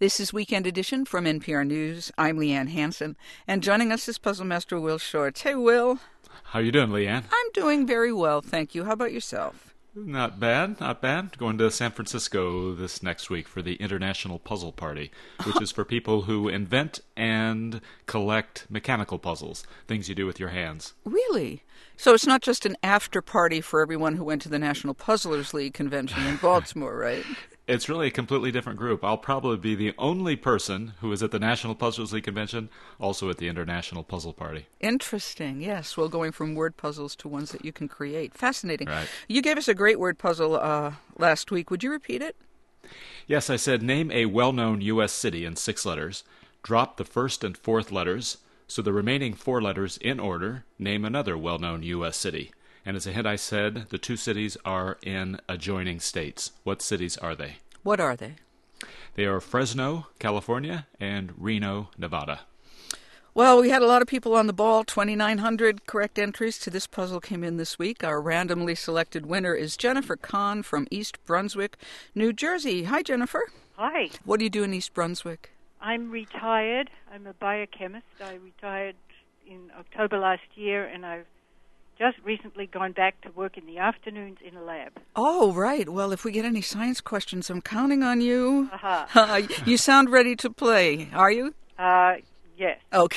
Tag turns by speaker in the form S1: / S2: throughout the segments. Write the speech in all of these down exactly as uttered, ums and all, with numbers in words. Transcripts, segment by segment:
S1: This is Weekend Edition from N P R News. I'm Leanne Hansen, and joining us is Puzzle Master Will Shorts. Hey, Will.
S2: How you doing, Leanne?
S1: I'm doing very well, thank you. How about yourself?
S2: Not bad, not bad. Going to San Francisco this next week for the International Puzzle Party, which is for people who invent and collect mechanical puzzles, things you do with your hands.
S1: Really? So it's not just an after party for everyone who went to the National Puzzlers League convention in Baltimore, right?
S2: It's really a completely different group. I'll probably be the only person who is at the National Puzzlers League convention, also at the International Puzzle Party.
S1: Interesting, yes. Well, going from word puzzles to ones that you can create. Fascinating.
S2: Right.
S1: You gave us a great word puzzle uh, last week. Would you repeat it?
S2: Yes, I said name a well-known U S city in six letters, drop the first and fourth letters, so the remaining four letters in order, name another well-known U S city. And as a hint, I said the two cities are in adjoining states. What cities are they?
S1: What are they?
S2: They are Fresno, California, and Reno, Nevada.
S1: Well, we had a lot of people on the ball. twenty-nine hundred correct entries to this puzzle came in this week. Our randomly selected winner is Jennifer Kahn from East Brunswick, New Jersey. Hi, Jennifer.
S3: Hi.
S1: What do you do in East Brunswick?
S3: I'm retired. I'm a biochemist. I retired in October last year, and I've just recently gone back to work in the afternoons in a lab.
S1: Oh, right. Well, if we get any science questions, I'm counting on you.
S3: Uh-huh.
S1: Uh, you sound ready to play, are you?
S3: Uh, yes.
S1: Okay.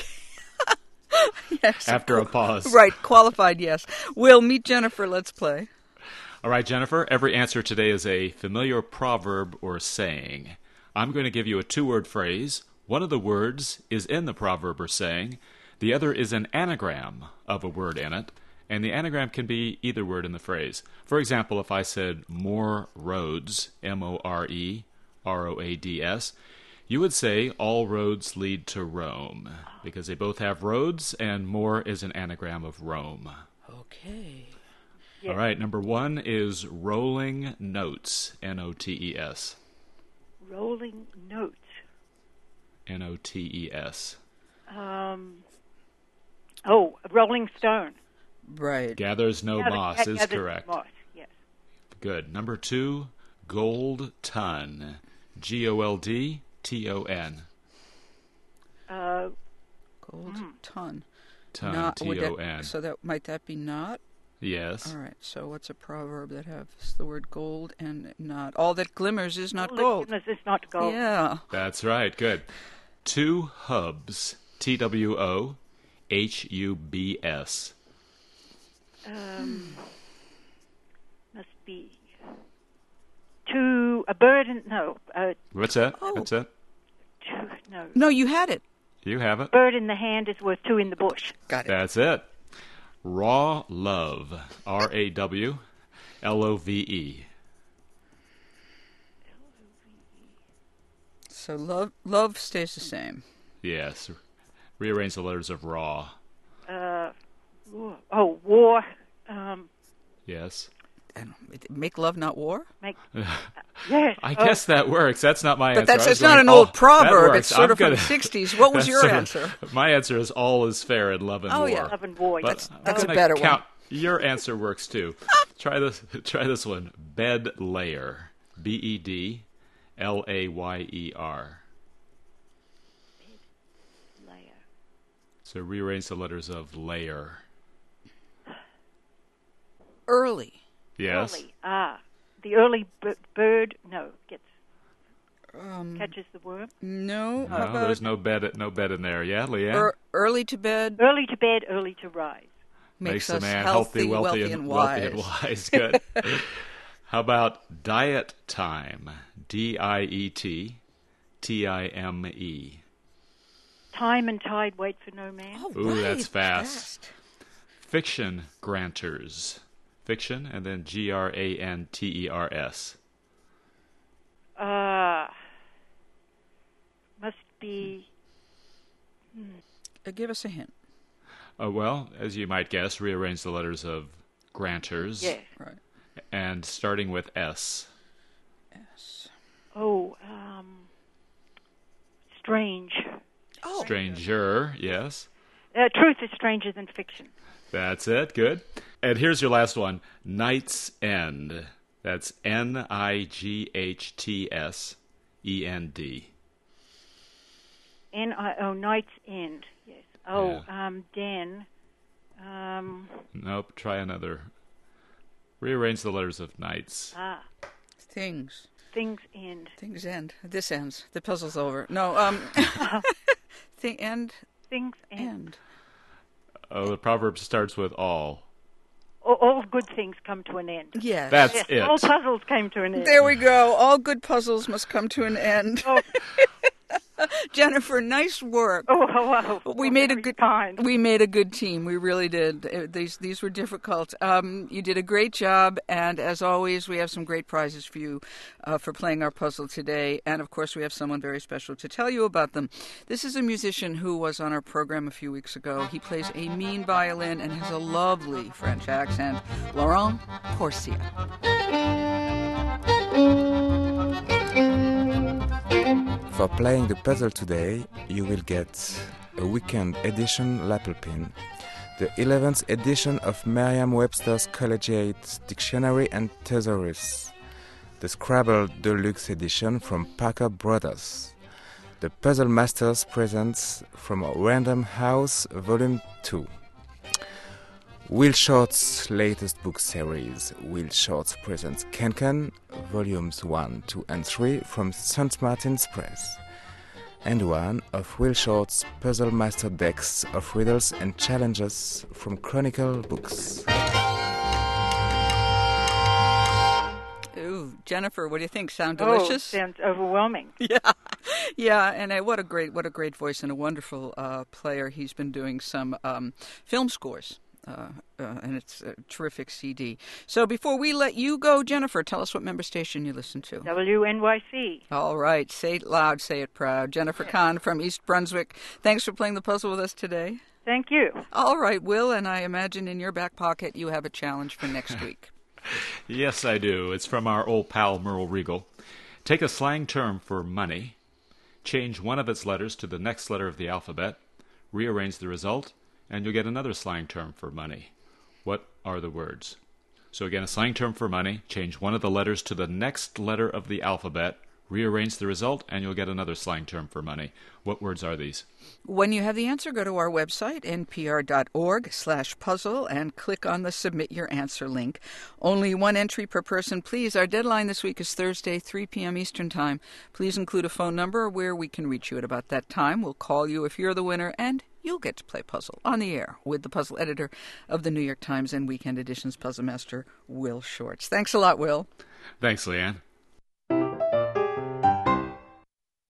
S1: Yes.
S2: After a pause.
S1: Right, qualified, yes. Will, meet Jennifer. Let's play.
S2: All right, Jennifer, every answer today is a familiar proverb or saying. I'm going to give you a two-word phrase. One of the words is in the proverb or saying. The other is an anagram of a word in it. And the anagram can be either word in the phrase. For example, if I said more roads, M O R E R O A D S, you would say all roads lead to Rome, because they both have roads, and more is an anagram of Rome.
S1: Okay.
S3: Yes.
S2: All right, number one is rolling notes, N O T E S.
S3: Rolling notes.
S2: N O T E S.
S3: Um, oh, Rolling Stone.
S1: Right.
S2: Gathers no
S3: Gather-
S2: moss
S3: that
S2: is
S3: gathers
S2: correct.
S3: Moss, yes.
S2: Good. Number two, gold ton, G O L D T O N.
S3: Uh,
S1: Gold
S3: Mm.
S1: ton.
S2: Ton,
S1: Not- would
S2: T O N.
S1: that- So that might that be not?
S2: Yes.
S1: All right. So what's a proverb that has the word gold and not? All that glimmers is not
S3: all
S1: gold.
S3: that glimmers is not gold.
S1: Yeah.
S2: That's right. Good. Two hubs, T W O H U B S.
S3: Um, must be to a bird and no, uh,
S2: What's that?
S1: Oh.
S2: What's that?
S3: two, no.
S1: No, you had it.
S2: You have it.
S3: Bird in the hand is worth two in the bush.
S1: Got it.
S2: That's it. Raw love, R A W L O V E.
S1: So love love stays the same.
S2: Yes. Rearrange the letters of raw.
S3: Uh, oh, war. Um,
S1: I
S2: Yes.
S1: don't know, make love, not war.
S3: make yes.
S2: I
S3: oh,
S2: guess that works. That's not my
S1: But
S2: answer.
S1: that's
S2: I was
S1: it's not
S2: going,
S1: an old
S2: "Oh, that
S1: proverb.
S2: works.
S1: It's sort
S2: I'm
S1: of from
S2: gonna-
S1: the sixties. What was
S2: That's
S1: your
S2: sort of-
S1: answer?
S2: My answer is all is fair in love and
S1: Oh,
S2: war.
S1: yeah.
S3: love and war.
S2: But
S3: Yes.
S2: I'm
S1: That's a
S2: gonna
S1: better one.
S2: count. Your answer works too. Try this. Try this one. Bed layer. B E D L A Y E R.
S3: Layer.
S2: So rearrange the letters of layer.
S1: Early.
S2: Yes.
S3: Early. Ah, the early b- bird. No, gets
S1: Um,
S3: catches the worm.
S1: no. How
S2: No,
S1: about
S2: there's no bed. No bed in there. Yeah, Leanne.
S1: ear- early to bed
S3: Early to bed, early to rise.
S1: makes,
S2: the
S1: us
S2: man
S1: healthy,
S2: wealthy, and, wealthy and wise. Good. How about diet time? D I E T T I M E.
S3: Time and tide wait for no man.
S1: Oh,
S2: Ooh,
S1: right,
S2: that's fast. Fiction granters. Fiction, and then G R A N T E R S.
S3: Uh, must be
S1: Uh, give us a hint.
S2: Uh, well, as you might guess, rearrange the letters of granters.
S3: yes.
S1: Right.
S2: And starting with S.
S1: Yes.
S3: Oh, um, strange.
S1: Oh,
S2: Stranger, yes.
S3: Uh, truth is stranger than fiction.
S2: That's it. Good. And here's your last one. Night's End. That's N I G H T S E N D.
S3: N I O, Night's End. Yes. Oh,
S2: Yeah.
S3: um, Den. Um,
S2: Nope, try another. Rearrange the letters of nights.
S3: ah,
S1: Things.
S3: Things End.
S1: Things end. This ends. The puzzle's over. No, um... Thing end.
S3: Things End.
S1: End.
S2: Oh, the proverb starts with all.
S3: All, all good things come to an end.
S1: Yes.
S2: That's
S3: Yes,
S2: it.
S3: all puzzles came to an end.
S1: There we go. All good puzzles must come to an end.
S3: Oh,
S1: Jennifer, nice work.
S3: oh, oh, oh,
S1: We
S3: oh,
S1: made a
S3: very
S1: good
S3: kind.
S1: we made a good team. We really did. Uh, These these were difficult. Um, you did a great job, and as always, we have some great prizes for you uh, for playing our puzzle today. And of course, we have someone very special to tell you about them. This is a musician who was on our program a few weeks ago. He plays a mean violin and has a lovely French accent. Laurent Corsia.
S4: For playing the puzzle today, you will get a weekend edition lapel pin, the eleventh edition of Merriam-Webster's Collegiate Dictionary and Thesaurus, the Scrabble Deluxe edition from Parker Brothers, the Puzzle Masters presents from Random House Volume two, Will Short's latest book series, Will Short's presents Can-Can, Volumes one, two and three from Saint Martin's Press, and one of Will Short's Puzzle Master decks of riddles and challenges from Chronicle Books.
S1: Ooh, Jennifer, what do you think? Sound
S3: Oh,
S1: delicious?
S3: sounds overwhelming.
S1: Yeah, yeah, and uh, what a great, what a great voice and a wonderful uh, player. He's been doing some um, film scores, uh, uh, and it's a terrific C D. So before we let you go, Jennifer, tell us what member station you listen to.
S3: W N Y C.
S1: All right, say it loud, say it proud. Jennifer Kahn from East Brunswick. Thanks for playing the puzzle with us today.
S3: Thank you.
S1: All right, Will, and I imagine in your back pocket you have a challenge for next week.
S2: Yes, I do. It's from our old pal Merle Regal. Take a slang term for money, change one of its letters to the next letter of the alphabet, rearrange the result, and you'll get another slang term for money. What are the words? So again, a slang term for money, change one of the letters to the next letter of the alphabet, rearrange the result, and you'll get another slang term for money. What words are these?
S1: When you have the answer, go to our website, npr.org slash puzzle, and click on the Submit Your Answer link. Only one entry per person, please. Our deadline this week is Thursday, three p.m. Eastern Time. Please include a phone number where we can reach you at about that time. We'll call you if you're the winner, and you'll get to play puzzle on the air with the puzzle editor of the New York Times and Weekend Edition's Puzzle Master, Will Shortz. Thanks a lot, Will.
S2: Thanks, Leanne.